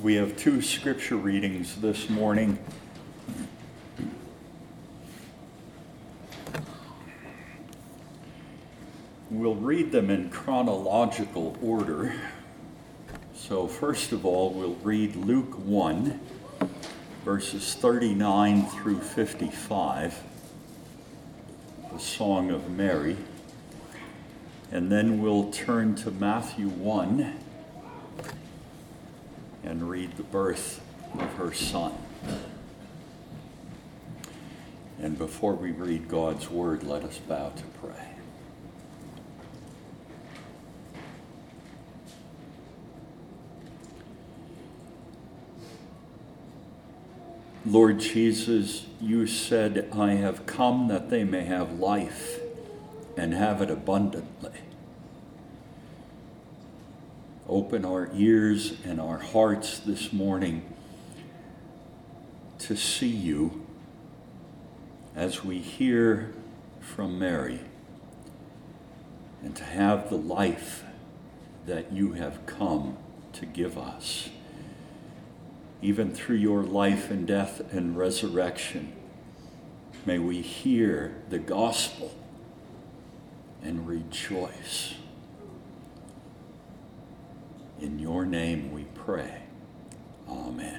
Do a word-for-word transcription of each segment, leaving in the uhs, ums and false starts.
We have two scripture readings this morning. We'll read them in chronological order. So first of all, we'll read Luke one, verses thirty-nine through fifty-five, the Song of Mary. And then we'll turn to Matthew one and read the birth of her son. And before we read God's word, let us bow to pray. Lord Jesus, you said, I have come that they may have life and have it abundantly. Open our ears and our hearts this morning to see you as we hear from Mary, and to have the life that you have come to give us. Even through your life and death and resurrection, may we hear the gospel and rejoice. In your name we pray. Amen.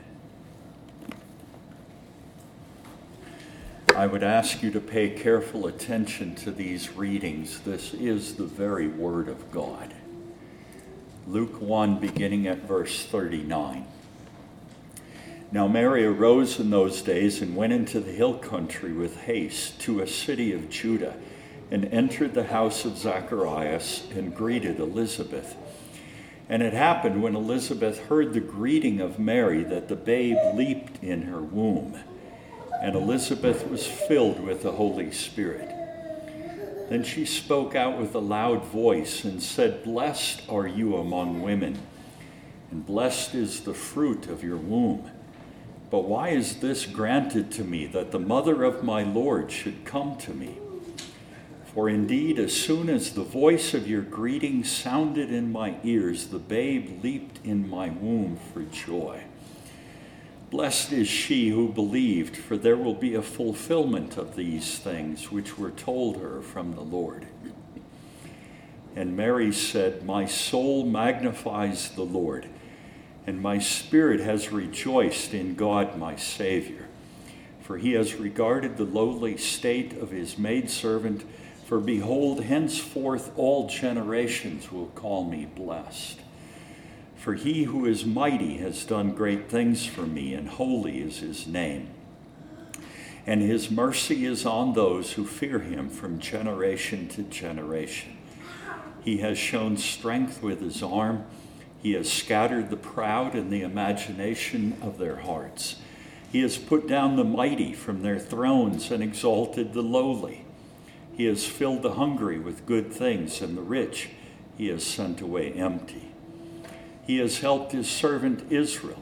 I would ask you to pay careful attention to these readings. This is the very word of God. Luke one, beginning at verse thirty-nine. Now Mary arose in those days and went into the hill country with haste to a city of Judah, and entered the house of Zacharias and greeted Elizabeth. And it happened when Elizabeth heard the greeting of Mary that the babe leaped in her womb, and Elizabeth was filled with the Holy Spirit. Then she spoke out with a loud voice and said, Blessed are you among women, and blessed is the fruit of your womb. But why is this granted to me, that the mother of my Lord should come to me? For indeed, as soon as the voice of your greeting sounded in my ears, the babe leaped in my womb for joy. Blessed is she who believed, for there will be a fulfillment of these things which were told her from the Lord. And Mary said, My soul magnifies the Lord, and my spirit has rejoiced in God my Savior. For he has regarded the lowly state of his maidservant. For behold, henceforth all generations will call me blessed. For he who is mighty has done great things for me, and holy is his name. And his mercy is on those who fear him from generation to generation. He has shown strength with his arm. He has scattered the proud in the imagination of their hearts. He has put down the mighty from their thrones and exalted the lowly. He has filled the hungry with good things, and the rich he has sent away empty. He has helped his servant Israel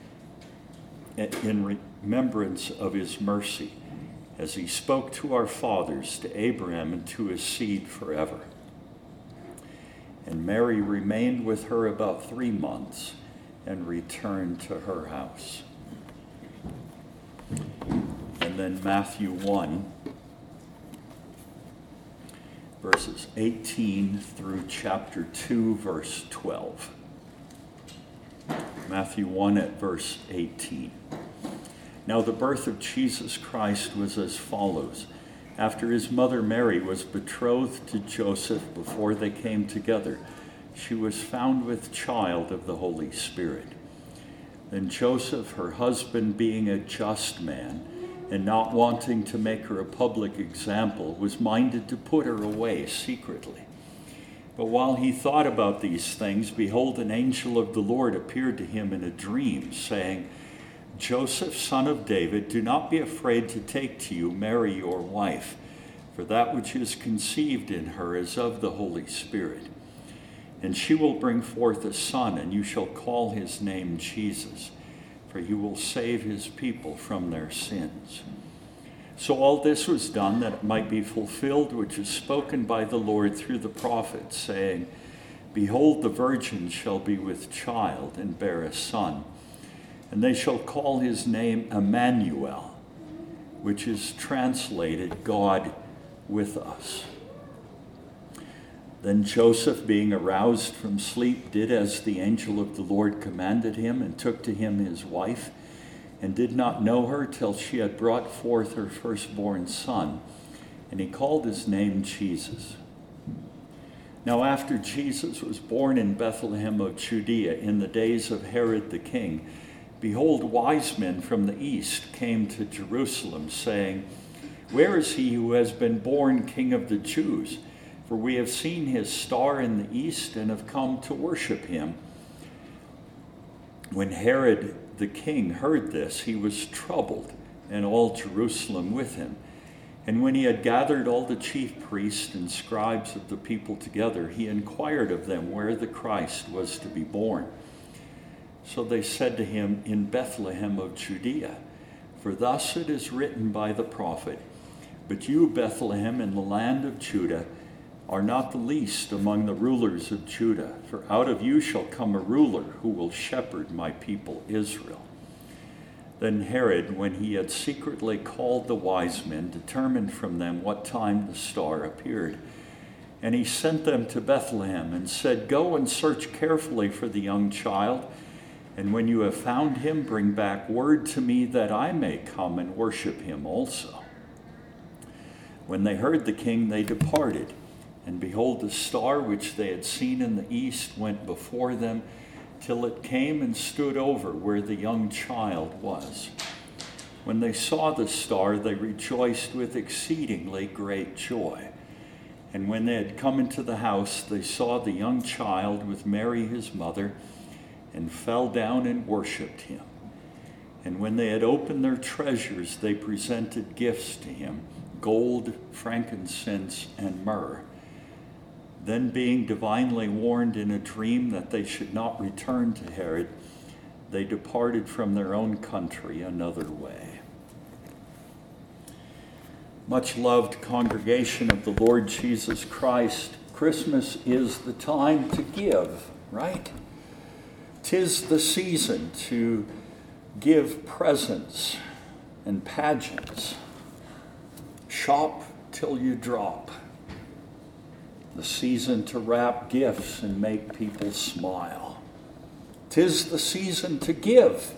in remembrance of his mercy, as he spoke to our fathers, to Abraham, and to his seed forever. And Mary remained with her about three months and returned to her house. And then Matthew one, verses eighteen through chapter two, verse twelve. Matthew one at verse eighteen. Now the birth of Jesus Christ was as follows. After his mother Mary was betrothed to Joseph, before they came together, she was found with child of the Holy Spirit. Then Joseph, her husband, being a just man, and not wanting to make her a public example, was minded to put her away secretly. But while he thought about these things, behold, an angel of the Lord appeared to him in a dream, saying, Joseph, son of David, do not be afraid to take to you Mary your wife, for that which is conceived in her is of the Holy Spirit. And she will bring forth a son, and you shall call his name Jesus, for he will save his people from their sins. So all this was done that it might be fulfilled, which is spoken by the Lord through the prophet, saying, Behold, the virgin shall be with child and bear a son, and they shall call his name Emmanuel, which is translated God with us. Then Joseph, being aroused from sleep, did as the angel of the Lord commanded him, and took to him his wife, and did not know her till she had brought forth her firstborn son, and he called his name Jesus. Now after Jesus was born in Bethlehem of Judea in the days of Herod the king, behold, wise men from the east came to Jerusalem, saying, Where is he who has been born King of the Jews? For we have seen his star in the east and have come to worship him. When Herod the king heard this, he was troubled, and all Jerusalem with him. And when he had gathered all the chief priests and scribes of the people together, he inquired of them where the Christ was to be born. So they said to him, In Bethlehem of Judea, for thus it is written by the prophet, But you, Bethlehem, in the land of Judah, are not the least among the rulers of Judah, for out of you shall come a ruler who will shepherd my people Israel. Then Herod, when he had secretly called the wise men, determined from them what time the star appeared. And he sent them to Bethlehem and said, Go and search carefully for the young child, and when you have found him, bring back word to me that I may come and worship him also. When they heard the king, they departed. And behold, the star which they had seen in the east went before them, till it came and stood over where the young child was. When they saw the star, they rejoiced with exceedingly great joy. And when they had come into the house, they saw the young child with Mary his mother, and fell down and worshipped him. And when they had opened their treasures, they presented gifts to him, gold, frankincense, and myrrh. Then, being divinely warned in a dream that they should not return to Herod, they departed from their own country another way. Much loved congregation of the Lord Jesus Christ, Christmas is the time to give, right? 'Tis the season to give presents and pageants. Shop till you drop. The season to wrap gifts and make people smile. 'Tis the season to give.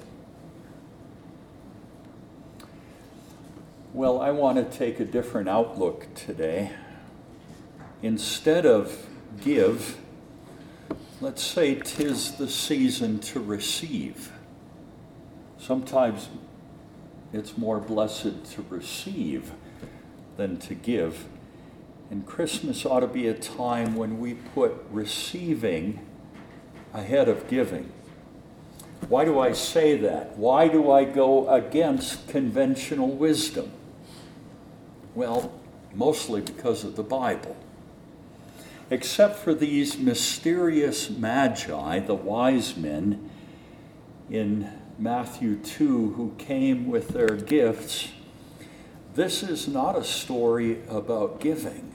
Well, I want to take a different outlook today. Instead of give, let's say 'tis the season to receive. Sometimes it's more blessed to receive than to give. And Christmas ought to be a time when we put receiving ahead of giving. Why do I say that? Why do I go against conventional wisdom? Well, mostly because of the Bible. Except for these mysterious magi, the wise men in Matthew two who came with their gifts, this is not a story about giving.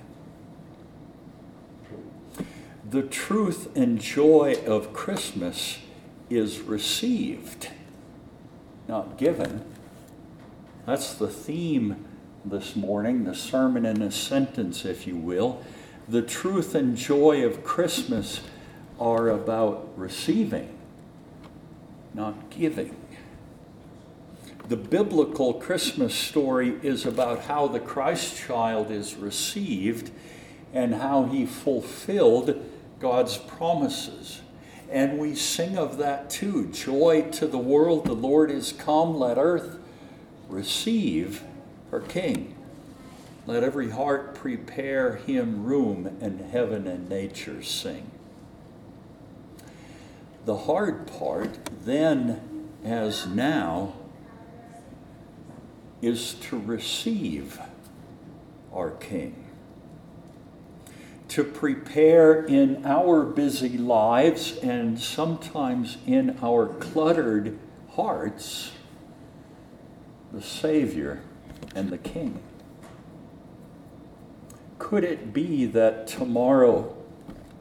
The truth and joy of Christmas is received, not given. That's the theme this morning, the sermon in a sentence, if you will. The truth and joy of Christmas are about receiving, not giving. The biblical Christmas story is about how the Christ child is received and how he fulfilled God's promises. And we sing of that too. Joy to the world, the Lord is come. Let earth receive her King. Let every heart prepare him room, and heaven and nature sing. The hard part, then as now, is to receive our King. To prepare in our busy lives and sometimes in our cluttered hearts the Savior and the King. Could it be that tomorrow,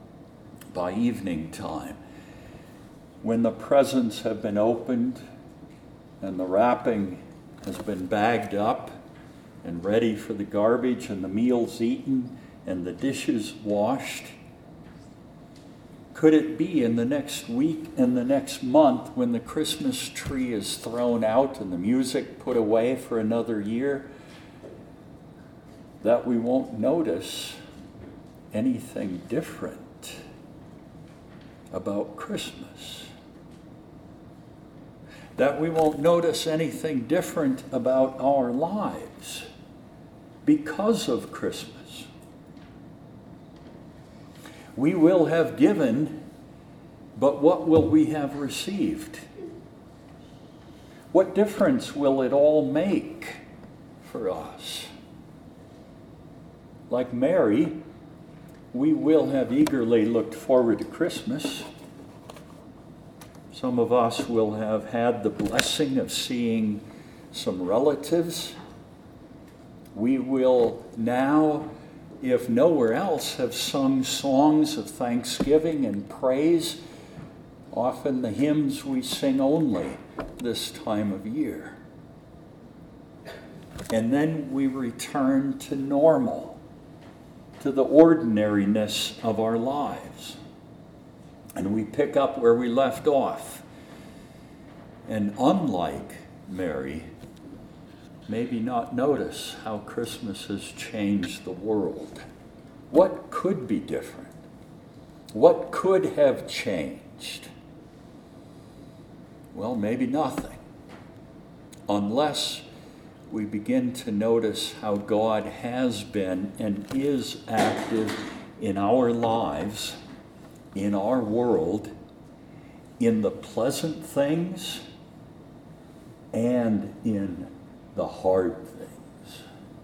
by evening time, when the presents have been opened and the wrapping has been bagged up and ready for the garbage, and the meals eaten and the dishes washed? Could it be in the next week and the next month, when the Christmas tree is thrown out and the music put away for another year, that we won't notice anything different about Christmas? That we won't notice anything different about our lives because of Christmas? We will have given, but what will we have received? What difference will it all make for us? Like Mary, we will have eagerly looked forward to Christmas. Some of us will have had the blessing of seeing some relatives. We will now, if nowhere else, have sung songs of thanksgiving and praise, often the hymns we sing only this time of year. And then we return to normal, to the ordinariness of our lives. And we pick up where we left off. And unlike Mary, maybe not notice how Christmas has changed the world. What could be different? What could have changed? Well, maybe nothing, unless we begin to notice how God has been and is active in our lives, in our world, in the pleasant things and in the hard things.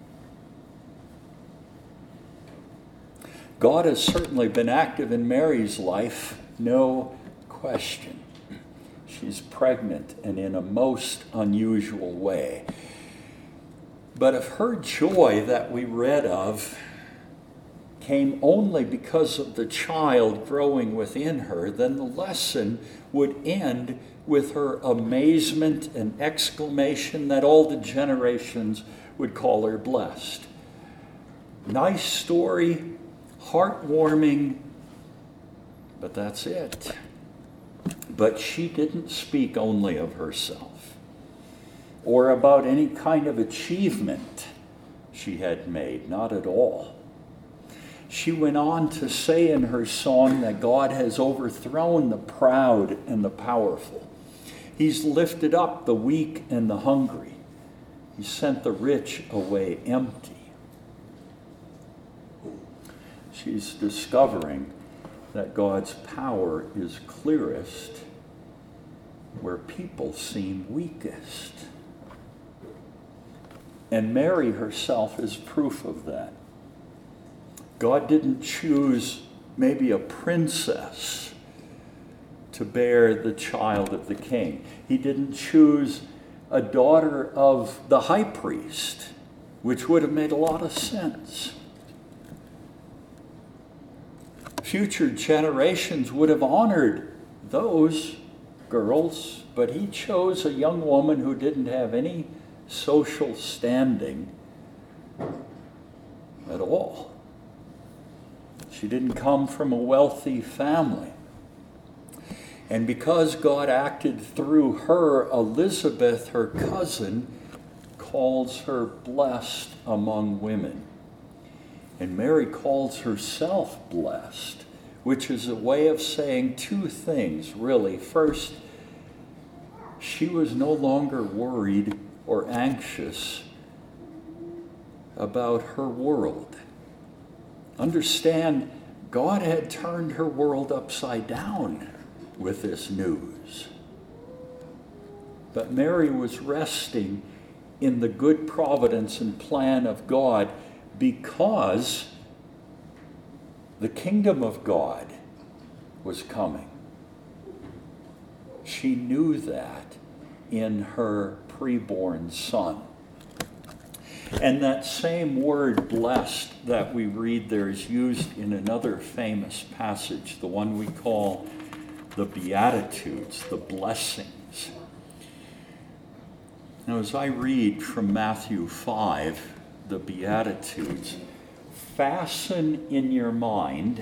God has certainly been active in Mary's life, no question. She's pregnant and in a most unusual way. But if her joy that we read of came only because of the child growing within her, then the lesson would end with her amazement and exclamation that all the generations would call her blessed. Nice story, heartwarming, but that's it. But she didn't speak only of herself or about any kind of achievement she had made, not at all. She went on to say in her song that God has overthrown the proud and the powerful. He's lifted up the weak and the hungry. He sent the rich away empty. She's discovering that God's power is clearest where people seem weakest. And Mary herself is proof of that. God didn't choose maybe a princess to bear the child of the king. He didn't choose a daughter of the high priest, which would have made a lot of sense. Future generations would have honored those girls, but he chose a young woman who didn't have any social standing at all. She didn't come from a wealthy family. And because God acted through her, Elizabeth, her cousin, calls her blessed among women. And Mary calls herself blessed, which is a way of saying two things, really. First, she was no longer worried or anxious about her world. Understand, God had turned her world upside down with this news. But Mary was resting in the good providence and plan of God because the kingdom of God was coming. She knew that in her preborn son. And that same word blessed that we read there is used in another famous passage, the one we call the Beatitudes, the blessings. Now, as I read from Matthew five, the Beatitudes, fasten in your mind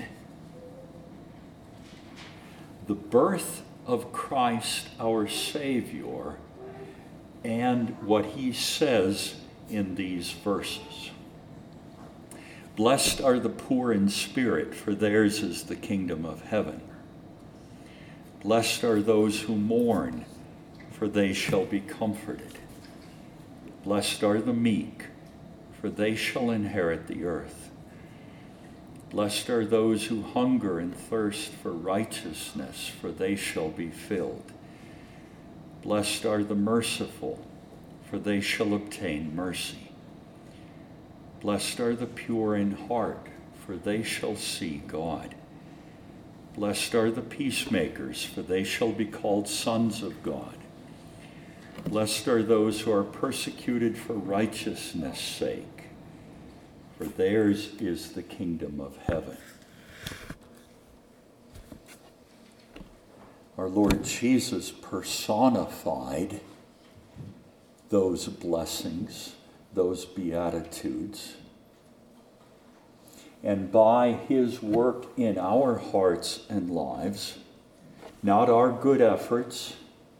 the birth of Christ our Savior and what he says in these verses. Blessed are the poor in spirit, for theirs is the kingdom of heaven. Blessed are those who mourn, for they shall be comforted. Blessed are the meek, for they shall inherit the earth. Blessed are those who hunger and thirst for righteousness, for they shall be filled. Blessed are the merciful, for they shall obtain mercy. Blessed are the pure in heart, for they shall see God. Blessed are the peacemakers, for they shall be called sons of God. Blessed are those who are persecuted for righteousness' sake, for theirs is the kingdom of heaven. Our Lord Jesus personified those blessings, those beatitudes. And by his work in our hearts and lives, not our good efforts,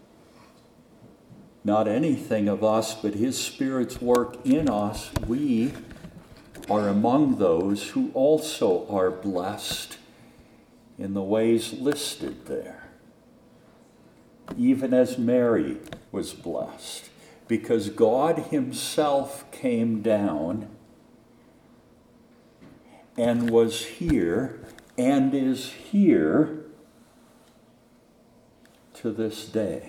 not anything of us, but his Spirit's work in us, we are among those who also are blessed in the ways listed there. Even as Mary was blessed, because God himself came down and was here and is here to this day.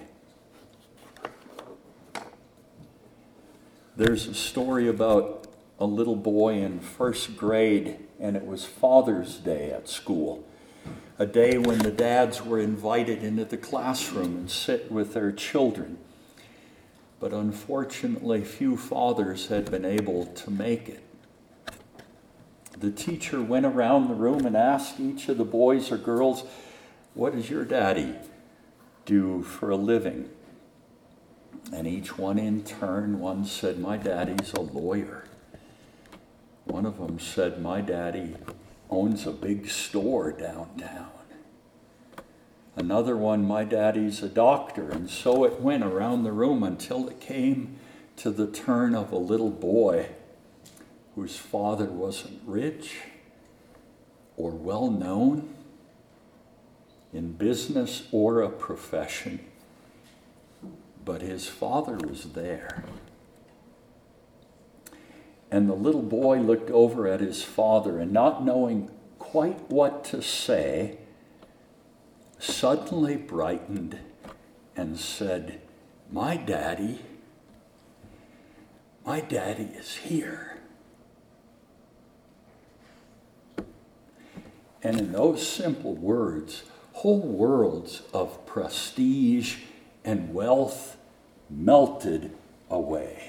There's a story about a little boy in first grade, and it was Father's Day at school, a day when the dads were invited into the classroom and sit with their children. But unfortunately, few fathers had been able to make it. The teacher went around the room and asked each of the boys or girls, "What does your daddy do for a living?" And each one in turn, one said, "My daddy's a lawyer." One of them said, "My daddy owns a big store downtown." Another one, "My daddy's a doctor." And so it went around the room until it came to the turn of a little boy whose father wasn't rich or well known in business or a profession, but his father was there. And the little boy looked over at his father, and not knowing quite what to say, suddenly brightened and said, "My daddy, my daddy is here." And in those simple words, whole worlds of prestige and wealth melted away.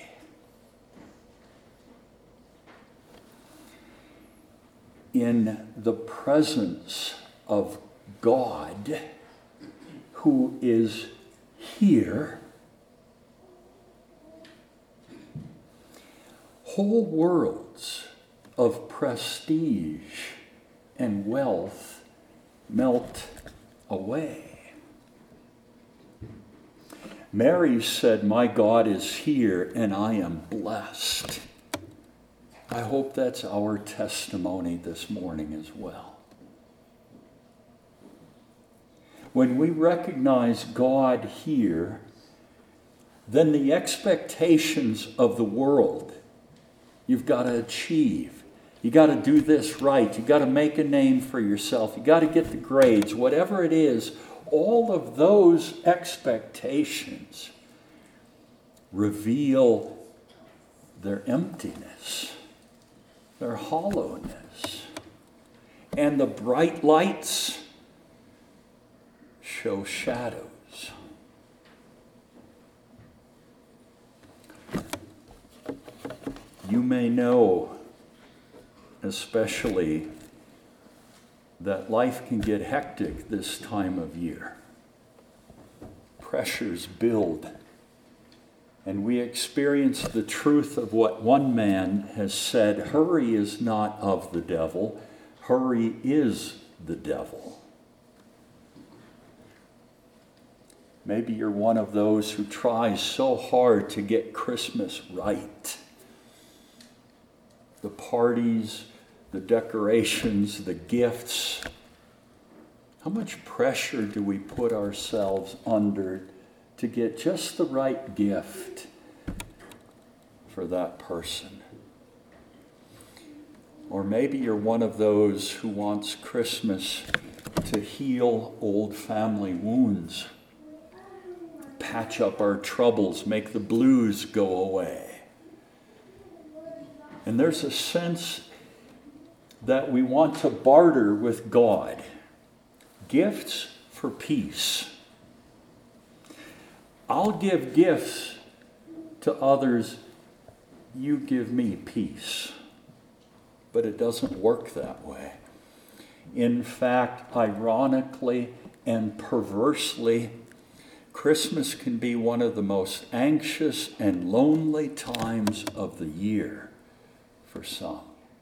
In the presence of God, who is here, whole worlds of prestige and wealth melt away. Mary said, "My God is here and I am blessed." I hope that's our testimony this morning as well. When we recognize God here, then the expectations of the world, you've got to achieve. You got to do this right. You got to make a name for yourself. You got to get the grades, whatever it is. All of those expectations reveal their emptiness, their hollowness. And the bright lights show shadows. You may know, especially, that life can get hectic this time of year. Pressures build And we experience the truth of what one man has said: hurry is not of the devil, hurry is the devil. Maybe you're one of those who tries so hard to get Christmas right. The parties, the decorations, the gifts. How much pressure do we put ourselves under to get just the right gift for that person? Or maybe you're one of those who wants Christmas to heal old family wounds, patch up our troubles, make the blues go away. And there's a sense that we want to barter with God. Gifts for peace. I'll give gifts to others, you give me peace. But it doesn't work that way. In fact, ironically and perversely, Christmas can be one of the most anxious and lonely times of the year for some.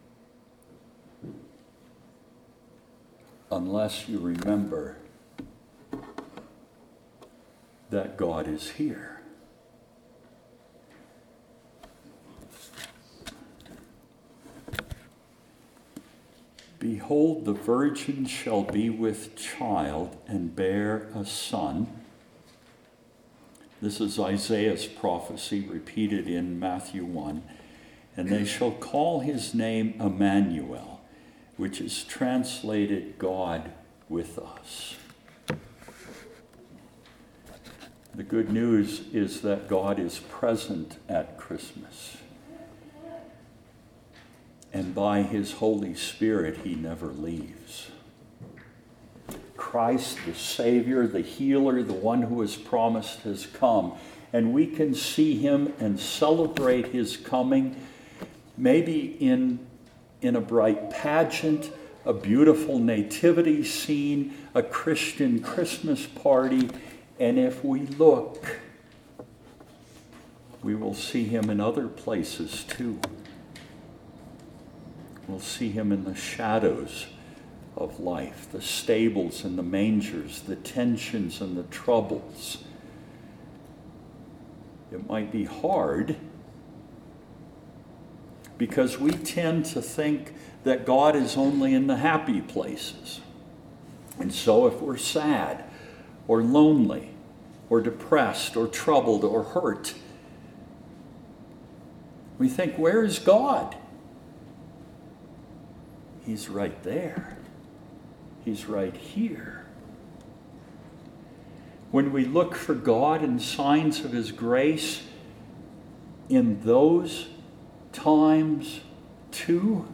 Unless you remember that God is here. Behold, the virgin shall be with child and bear a son. This is Isaiah's prophecy repeated in Matthew one. And they shall call his name Emmanuel, which is translated God with us. The good news is that God is present at Christmas. And by his Holy Spirit, he never leaves. Christ, the Savior, the healer, the one who is promised, has come. And we can see him and celebrate his coming, maybe in in a bright pageant, a beautiful nativity scene, a Christian Christmas party, and if we look, we will see him in other places too. We'll see him in the shadows of life, the stables and the mangers, the tensions and the troubles. It might be hard, because we tend to think that God is only in the happy places. And so if we're sad or lonely or depressed or troubled or hurt, we think, where is God? He's right there. He's right here. When we look for God and signs of his grace in those times too,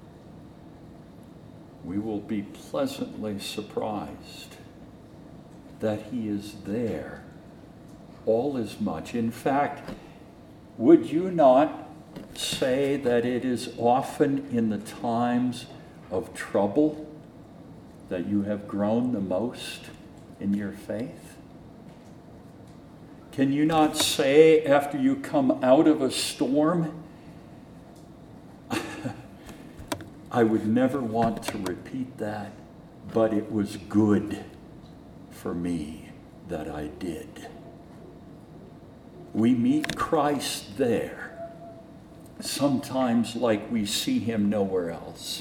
we will be pleasantly surprised that he is there all as much. In fact, would you not say that it is often in the times of trouble that you have grown the most in your faith? Can you not say after you come out of a storm, I would never want to repeat that, but it was good for me that I did. We meet Christ there, sometimes like we see him nowhere else.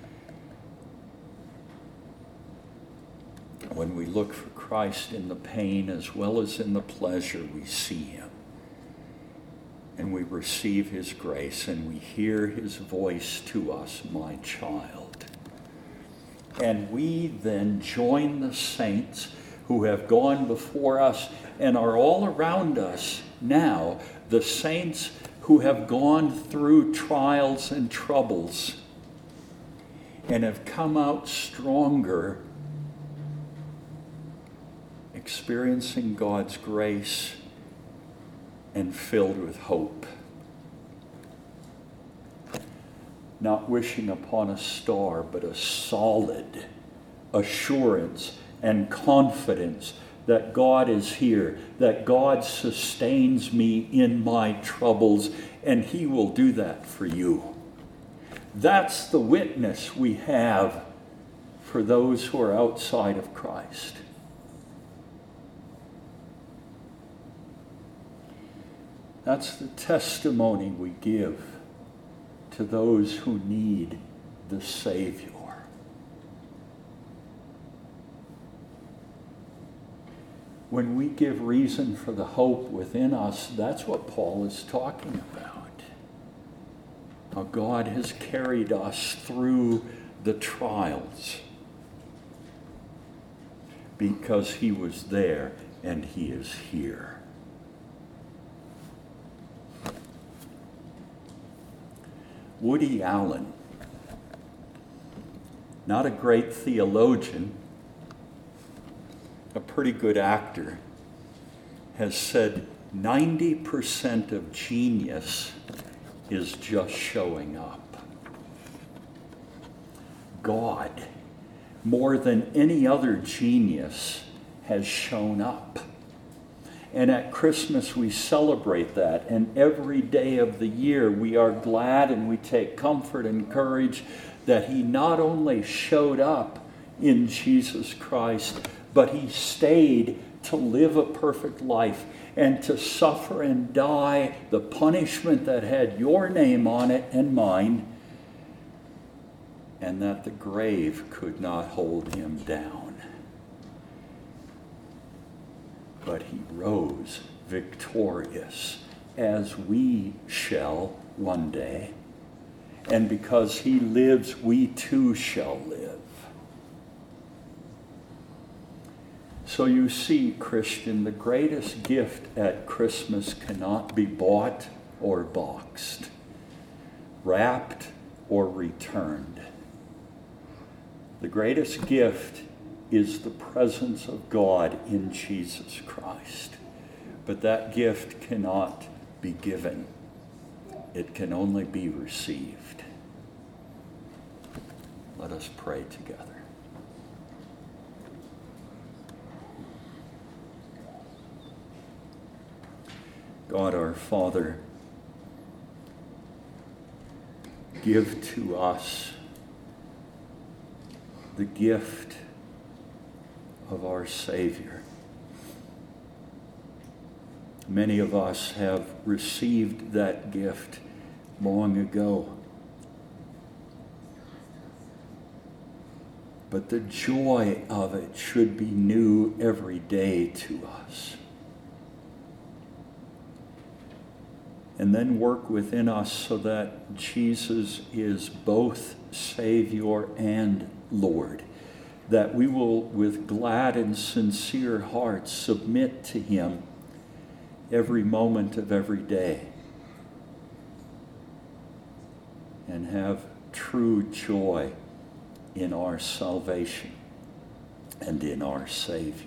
When we look for Christ in the pain as well as in the pleasure, we see him. And we receive his grace, and we hear his voice to us, my child. And we then join the saints who have gone before us and are all around us now, the saints who have gone through trials and troubles and have come out stronger, experiencing God's grace and filled with hope. Not wishing upon a star, but a solid assurance and confidence that God is here, that God sustains me in my troubles, and he will do that for you. That's the witness we have for those who are outside of Christ. That's the testimony we give to those who need the Savior. When we give reason for the hope within us, that's what Paul is talking about. How God has carried us through the trials because he was there and he is here. Woody Allen, not a great theologian, a pretty good actor, has said ninety percent of genius is just showing up. God, more than any other genius, has shown up. And at Christmas we celebrate that, and every day of the year we are glad and we take comfort and courage that he not only showed up in Jesus Christ, but he stayed to live a perfect life and to suffer and die the punishment that had your name on it and mine, and that the grave could not hold him down. But he rose victorious, as we shall one day. And because he lives, we too shall live. So you see, Christian, the greatest gift at Christmas cannot be bought or boxed, wrapped or returned. The greatest gift is the presence of God in Jesus Christ. But that gift cannot be given. It can only be received. Let us pray together. God our Father, give to us the gift of our Savior. Many of us have received that gift long ago. But the joy of it should be new every day to us. And then work within us so that Jesus is both Savior and Lord, that we will, with glad and sincere hearts, submit to him every moment of every day and have true joy in our salvation and in our Savior.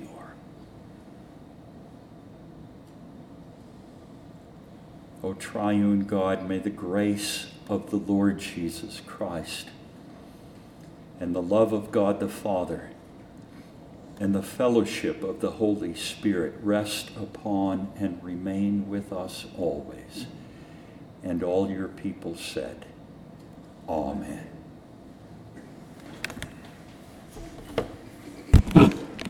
O triune God, may the grace of the Lord Jesus Christ and the love of God the Father and the fellowship of the Holy Spirit rest upon and remain with us always. And all your people said, Amen.